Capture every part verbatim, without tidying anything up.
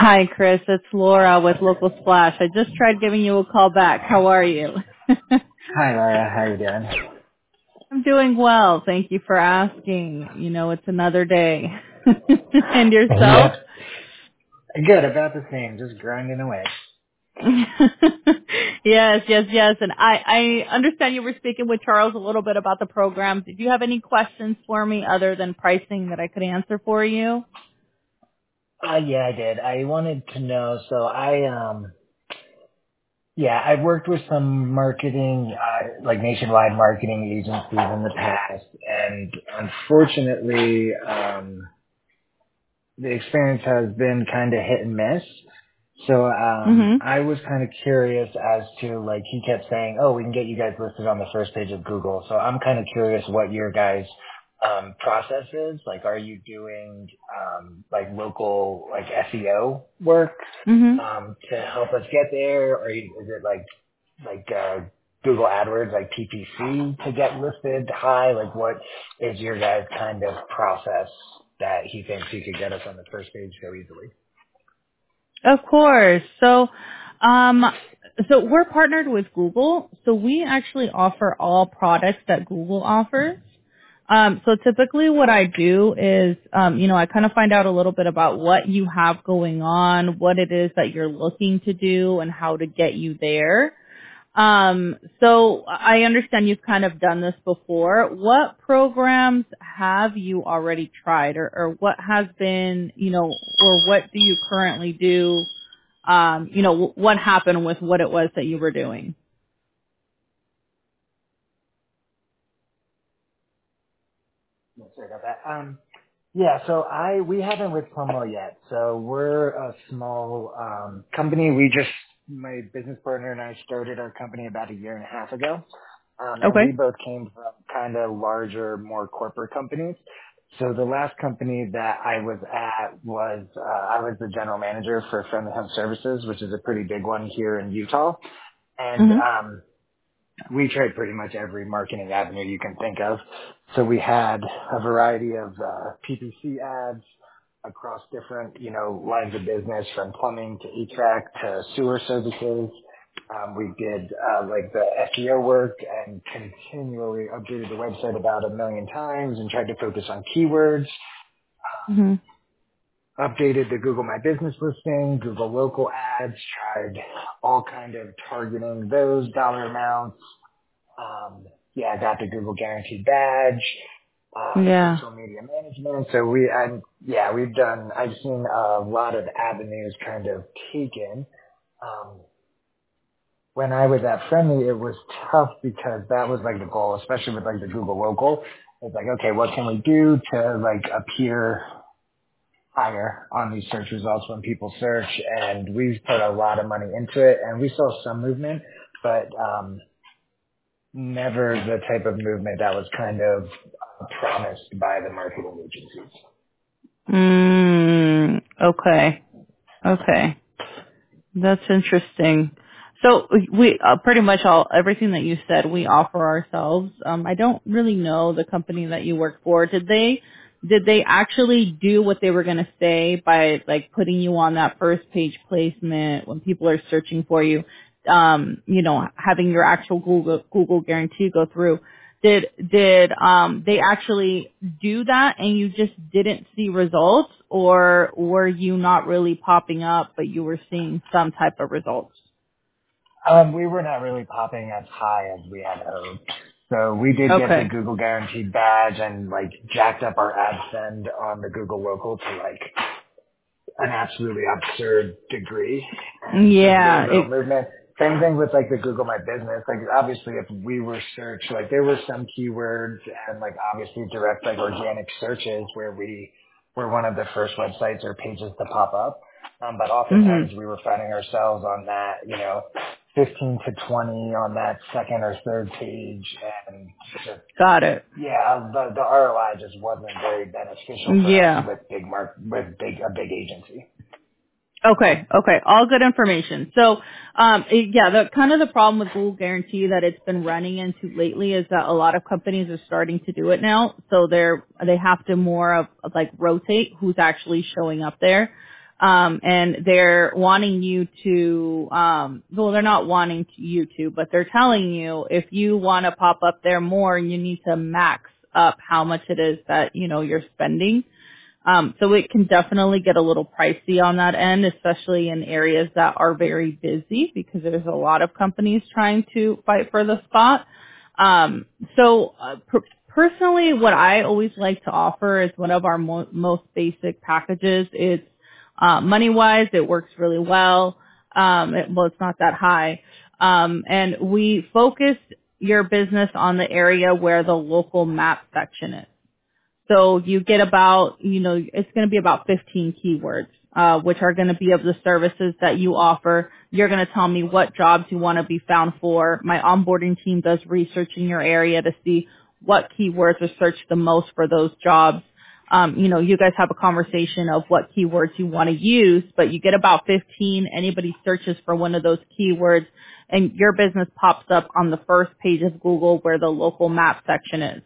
Hi, Chris. It's Laura with Local Splash. I just tried giving you a call back. How are you? Hi, Laura. How you doing? I'm doing well. Thank you for asking. You know, it's another day. And yourself? Yep. Good. About the same. Just grinding away. Yes, yes, yes. And I, I understand you were speaking with Charles a little bit about the program. Did you have any questions for me other than pricing that I could answer for you? Uh, yeah, I did. I wanted to know. So I, um, yeah, I've worked with some marketing, uh, like nationwide marketing agencies in the past, and unfortunately, um, the experience has been kind of hit and miss. So um, Mm-hmm. I was kind of curious as to, like, he kept saying, oh, we can get you guys listed on the first page of Google. So I'm kind of curious what your guys' um, process is. Like, are you doing um, like local like S E O work Mm-hmm. um, to help us get there, or is it like like uh, Google AdWords, like P P C to get listed high? Like, what is your guys' kind of process that he thinks he could get us on the first page so easily? Of course. So, um, so we're partnered with Google. So we actually offer all products that Google offers. Um, so typically what I do is, um, you know, I kind of find out a little bit about what you have going on, what it is that you're looking to do, and how to get you there. Um, so I understand you've kind of done this before. What programs have you already tried, or, or what has been, you know, or what do you currently do? Um, you know, wh- what happened with what it was that you were doing? No, sorry about that. Um, Yeah, so I we haven't with Promo yet. So we're a small um, company. We just my business partner and I started our company about a year and a half ago, um, and we Okay. both came from kind of larger, more corporate companies. So the last company that I was at was uh, I was the general manager for Friendly Home Services, which is a pretty big one here in Utah, and Mhm. um, we tried pretty much every marketing avenue you can think of. So we had a variety of uh, P P C ads across different, you know, lines of business, from plumbing to H V A C to sewer services. Um, we did uh, like the S E O work and continually updated the website about a million times and tried to focus on keywords. Mhm. Updated the Google My Business listing, Google local ads, tried all kind of targeting those dollar amounts. Um, yeah, I got the Google Guaranteed badge, uh, Yeah. social media management. So we, and yeah, we've done, I've seen a lot of avenues kind of taken. Um, when I was at Friendly, it was tough because that was like the goal, especially with like the Google local. It's like, okay, what can we do to like appear higher on these search results when people search? And we've put a lot of money into it and we saw some movement, but, um, never the type of movement that was kind of uh, promised by the marketing agencies. Mm, okay. Okay. That's interesting. So we uh, pretty much all everything that you said we offer ourselves. Um, I don't really know the company that you work for. Did they did they actually do what they were going to say by like putting you on that first page placement when people are searching for you? Um, you know, having your actual Google Google guarantee go through. Did did um they actually do that and you just didn't see results, or were you not really popping up but you were seeing some type of results? Um, we were not really popping as high as we had hoped. So we did get the Okay. Google Guaranteed badge and like jacked up our ad spend on the Google local to like an absolutely absurd degree, and just very Yeah. little It, movement. Same thing with like the Google My Business. Like obviously if we were searched, like there were some keywords and like obviously direct like organic searches where we were one of the first websites or pages to pop up. Um, but mhm. oftentimes we were finding ourselves on that, you know, fifteen to twenty on that second or third page, and just Got it. yeah, the the R O I just wasn't very beneficial for us Yeah. with big mark with big a big agency. Okay, okay, all good information. So, um, it- yeah, the kind of the problem with Google Guarantee that it's been running into lately is that a lot of companies are starting to do it now. So they're they have to more of, of like rotate who's actually showing up there. Um, and they're wanting you to, um, well, they're not wanting to, you to, but they're telling you if you want to pop up there more, you need to max up how much it is that, you know, you're spending. Um, so it can definitely get a little pricey on that end, especially in areas that are very busy because there's a lot of companies trying to fight for the spot. Um, so uh, per- personally, what I always like to offer is one of our mo- most basic packages. It's uh, money-wise, it works really well. Um, it, well, it's not that high. Um, and we focus your business on the area where the local map section is. So you get about, you know, it's going to be about fifteen keywords, uh, which are going to be of the services that you offer. You're going to tell me what jobs you want to be found for. My onboarding team does research in your area to see what keywords are searched the most for those jobs. Um, you know, you guys have a conversation of what keywords you want to use, but you get about fifteen. Anybody searches for one of those keywords and your business pops up on the first page of Google where the local map section is.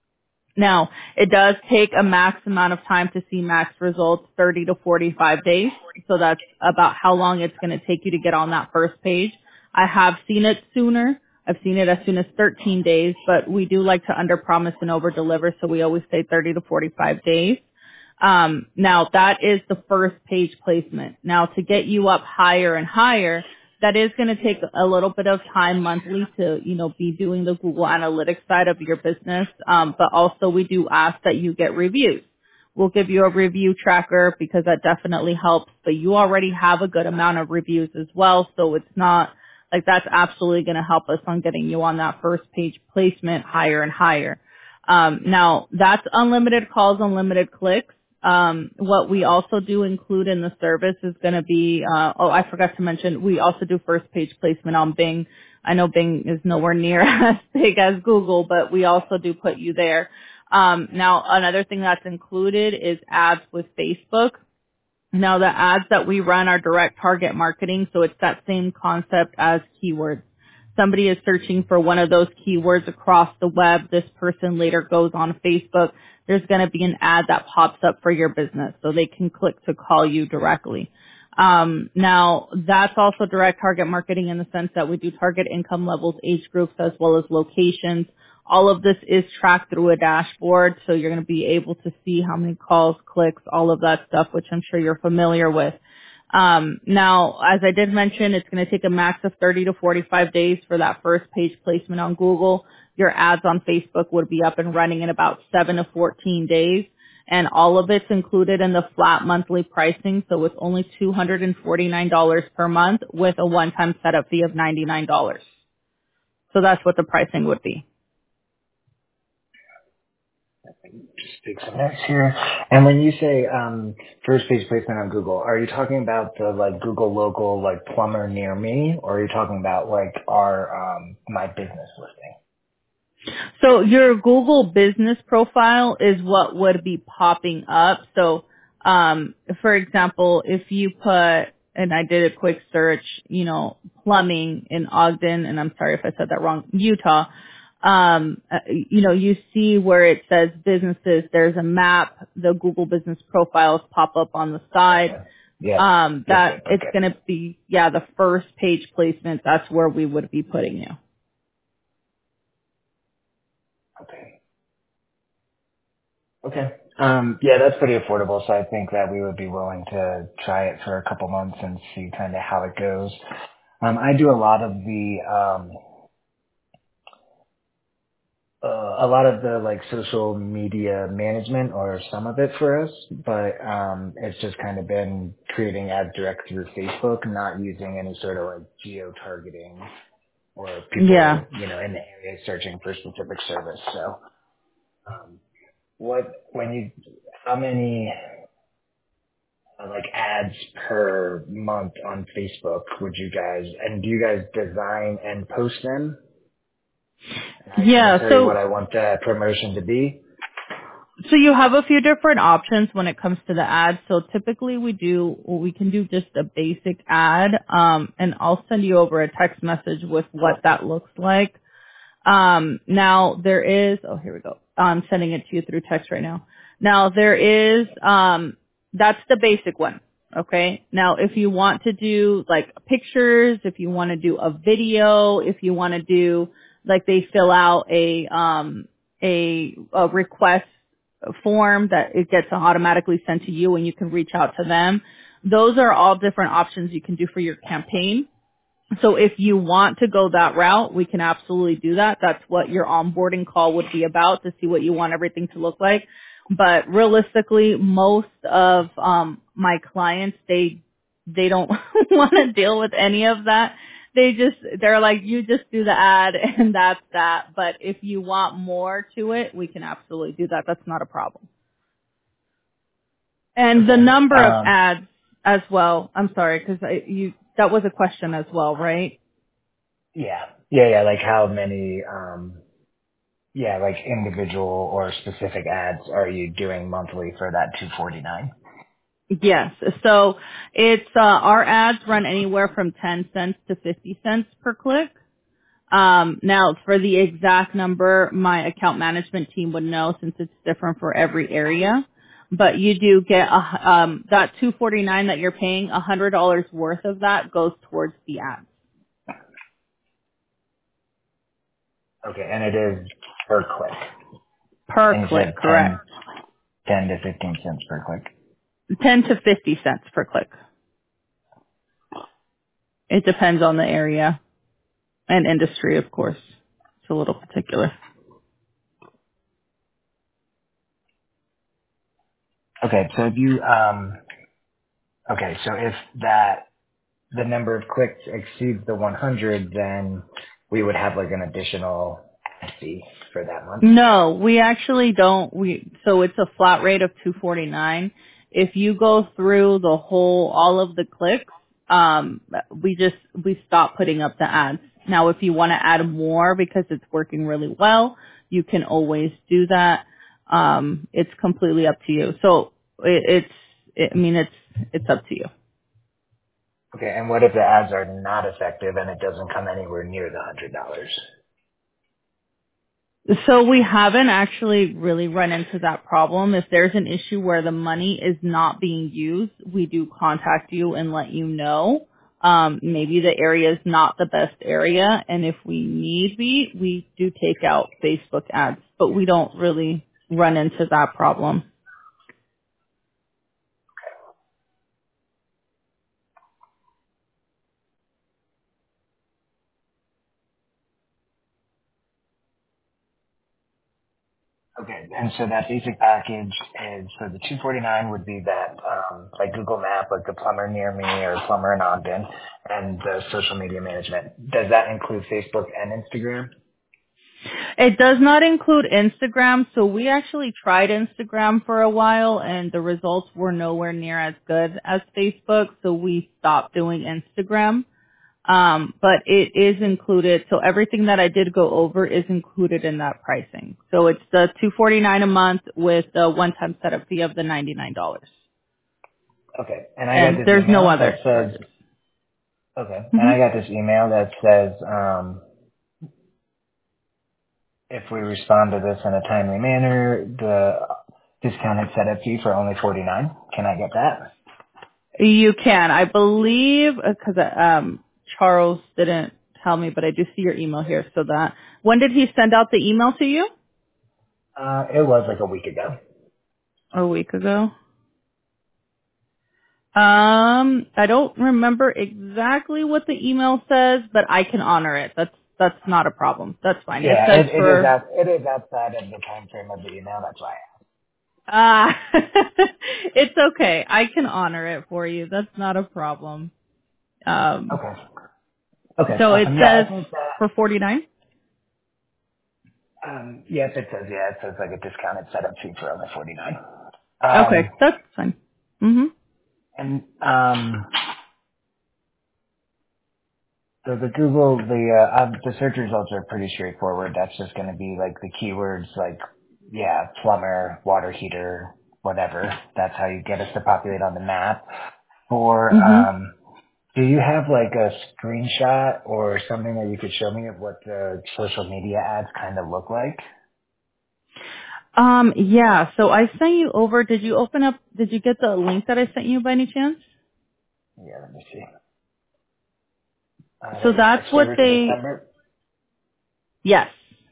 Now, it does take a max amount of time to see max results, thirty to forty-five days. So that's about how long it's going to take you to get on that first page. I have seen it sooner. I've seen it as soon as thirteen days, but we do like to underpromise and overdeliver, so we always say thirty to forty-five days. Um, now that is the first page placement. Now to get you up higher and higher, that is going to take a little bit of time monthly to, you know, be doing the Google Analytics side of your business. Um, but also we do ask that you get reviews. We'll give you a review tracker because that definitely helps, but you already have a good amount of reviews as well. So it's not like that's absolutely going to help us on getting you on that first page placement higher and higher. Um, now that's unlimited calls, unlimited clicks. Um, what we also do include in the service is going to be, uh, oh, I forgot to mention, we also do first page placement on Bing. I know Bing is nowhere near as big as Google, but we also do put you there. Um, now, another thing that's included is ads with Facebook. Now, the ads that we run are direct target marketing, so it's that same concept as keywords. Somebody is searching for one of those keywords across the web. This person later goes on Facebook. There's going to be an ad that pops up for your business, so they can click to call you directly. Um, now, that's also direct target marketing in the sense that we do target income levels, age groups, as well as locations. All of this is tracked through a dashboard, so you're going to be able to see how many calls, clicks, all of that stuff, which I'm sure you're familiar with. Um, now, as I did mention, it's going to take a max of thirty to forty-five days for that first page placement on Google. Your ads on Facebook would be up and running in about seven to fourteen days. And all of it's included in the flat monthly pricing, so it's only two hundred forty-nine dollars per month with a one-time setup fee of ninety-nine dollars. So that's what the pricing would be. Just take some notes here. And when you say um, first page placement on Google, are you talking about the like Google local like plumber near me, or are you talking about like our um, my business listing? So your Google business profile is what would be popping up. So, um, for example, if you put, and I did a quick search, you know, plumbing in Ogden, and I'm sorry if I said that wrong, Utah, um, uh, you know, you see where it says businesses, there's a map, the Google business profiles pop up on the side. Okay. Yeah. Um, that Yes, it's okay. going to be, yeah, the first page placement, that's where we would be putting you. Okay. Okay. Um, yeah, that's pretty affordable, so I think that we would be willing to try it for a couple months and see kind of how it goes. Um, I do a lot of the um, uh, a lot of the like social media management or some of it for us, but um, it's just kind of been creating ads direct through Facebook, not using any sort of like geo targeting or Yeah. people, you know, in the area searching for specific service. So, um, what when you how many uh, like ads per month on Facebook would you guys, and do you guys design and post them? And I can Yeah. tell you what So I want that promotion to be. So you have a few different options when it comes to the ad. So typically we do, we can do just a basic ad, um, and I'll send you over a text message with what that looks like. Um, now there is, oh, here we go. I'm sending it to you through text right now. Now there is, um, that's the basic one. Okay. Now, if you want to do like pictures, if you want to do a video, if you want to do like they fill out a um a, a request form that it gets automatically sent to you and you can reach out to them. Those are all different options you can do for your campaign. So if you want to go that route, we can absolutely do that. That's what your onboarding call would be about, to see what you want everything to look like. But realistically, most of um my clients, they they don't want to deal with any of that. They just they're like, you just do the ad and that's that. But if you want more to it, we can absolutely do that. That's not a problem. And the Okay. number of Um, ads as well. I'm sorry, because you that was a question as well, right? yeah. Yeah, yeah, like how many, um, yeah, like individual or specific ads are you doing monthly for that two forty-nine? Yes. So it's uh, our ads run anywhere from ten cents to fifty cents per click. Um, now, for the exact number, my account management team would know since it's different for every area. But you do get a, um, that two forty-nine that you're paying. A hundred dollars worth of that goes towards the ads Okay, and it is per click. per And you click. said ten, Correct. ten to fifteen cents per click. Ten to fifty cents per click. It depends on the area and industry, of course. It's a little particular. Okay, so if you, um, okay, so if that, the number of clicks exceeds the one hundred, then we would have like an additional fee for that month. No, we actually don't. We so it's a flat rate of two forty-nine. If you go through the whole all of the clicks, um, we just we stop putting up the ads. Now, if you want to add more because it's working really well, you can always do that. Um, it's completely up to you. So it, it's, it, I mean, it's it's up to you. Okay, and what if the ads are not effective and it doesn't come anywhere near the one hundred dollars? So we haven't actually really run into that problem. If there's an issue where the money is not being used, we do contact you and let you know. Um, maybe the area is not the best area, and if we need be, we do take out Facebook ads, but we don't really run into that problem. Okay, and so that basic package is, so the two forty-nine would be that, um, like Google Map, like the plumber near me or plumber in Ogden, and the social media management. Does that include Facebook and Instagram? It does not include Instagram, so we actually tried Instagram for a while and the results were nowhere near as good as Facebook, so we stopped doing Instagram. Um, but it is included, so everything that I did go over is included in that pricing. So it's the two forty-nine a month with the one-time setup fee of the ninety-nine dollars. Okay, and I got And this there's no email that other says, charges. okay, and hmm I got this email that says, um, if we respond to this in a timely manner, the discounted setup fee for only forty-nine. Can I get that? You can, I believe, because um, Charles didn't tell me, but I do see your email here. So that when did he send out the email to you? Uh, it was like a week ago. A week ago. Um, I don't remember exactly what the email says, but I can honor it. That's that's not a problem. That's fine. It Yeah, says it, it is for out, it is outside of the time frame of the email. That's why. ah, it's okay. I can honor it for you. That's not a problem. Um, Okay. Okay. so it Awesome. Yeah, says I think that. for forty-nine. Um, yes, it says. Yeah, it says like a discounted setup fee for only forty-nine. Okay, Um, that's fine. Mhm. and um, so the Google, the uh, uh, the search results are pretty straightforward. That's just going to be like the keywords, like yeah, plumber, water heater, whatever. That's how you get us to populate on the map. For Mhm. um, do you have like a screenshot or something that you could show me of what the social media ads kind of look like? Um, yeah. So I sent you over. Did you open up? Did you get the link that I sent you by any chance? Yeah, let me see. Uh, So that was that's what October to they, December. yes.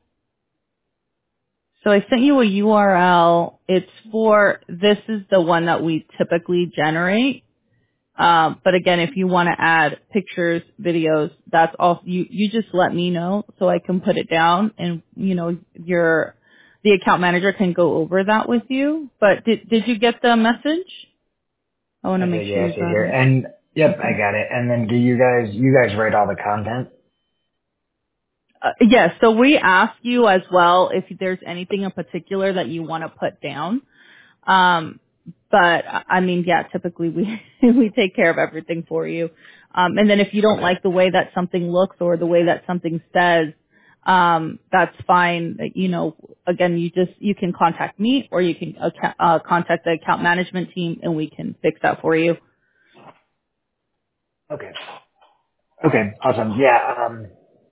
So I sent you a U R L. It's for, this is the one that we typically generate. Um, but again, if you want to add pictures, videos, that's all, you, you just let me know so I can put it down and, you know, your, the account manager can go over that with you. But did, did you get the message? I want to make Okay, sure yeah, I you see got here. it. And yep, I Okay. got it. And then do you guys, you guys write all the content? Uh, yes, so we ask you as well if there's anything in particular that you want to put down. Um, but I I mean, yeah, typically we we take care of everything for you. Um, and then if you don't Okay. like the way that something looks or the way that something says, um, that's fine. You know, again, you just you can contact me or you can uh, uh, contact the account management team and we can fix that for you. Okay. Okay, awesome. Yeah, um,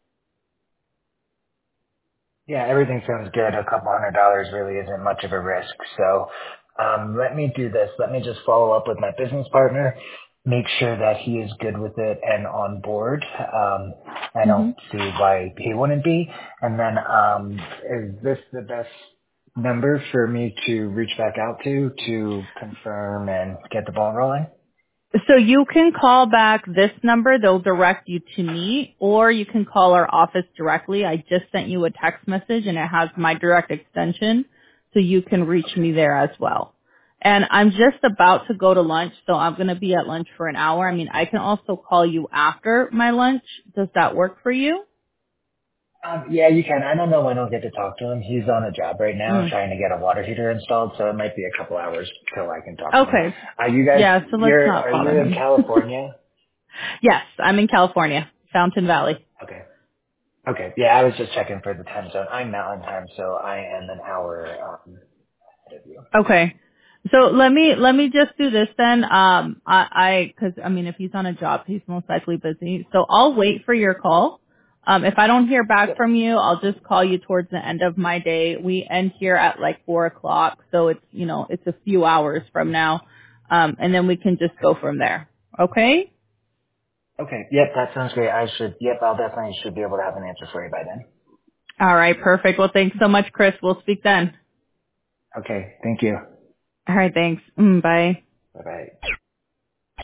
yeah, everything sounds good. A couple hundred dollars really isn't much of a risk. So, um, let me do this. Let me just follow up with my business partner, make sure that he is good with it and on board. Um, I hmm don't see why he wouldn't be. And then, um, is this the best number for me to reach back out to to confirm and get the ball rolling? So you can call back this number. They'll direct you to me, or you can call our office directly. I just sent you a text message, and it has my direct extension, so you can reach me there as well. And I'm just about to go to lunch, so I'm going to be at lunch for an hour. I mean, I can also call you after my lunch. Does that work for you? Um, yeah, you can. I don't know when I'll get to talk to him. He's on a job right now Mm. trying to get a water heater installed, so it might be a couple hours till I can talk to him. Okay. Are you guys, Yeah, so let's you're, not are bother you in him. California? Yes, I'm in California, Fountain Valley. Okay. Okay. Yeah, I was just checking for the time zone. I'm Mountain Time, so I am an hour um, ahead of you. Okay. So let me let me just do this then. Um, I I because I mean if he's on a job, he's most likely busy. So I'll wait for your call. Um, if I don't hear back Yep. from you, I'll just call you towards the end of my day. We end here at like four o'clock, so it's you know it's a few hours from now, um, and then we can just Okay. go from there. Okay. Okay. Yep, that sounds great. I should, yep, I'll definitely should be able to have an answer for you by then. All right. Perfect. Well, thanks so much, Chris. We'll speak then. Okay. Thank you. All right. Thanks. Mm, bye. Bye-bye.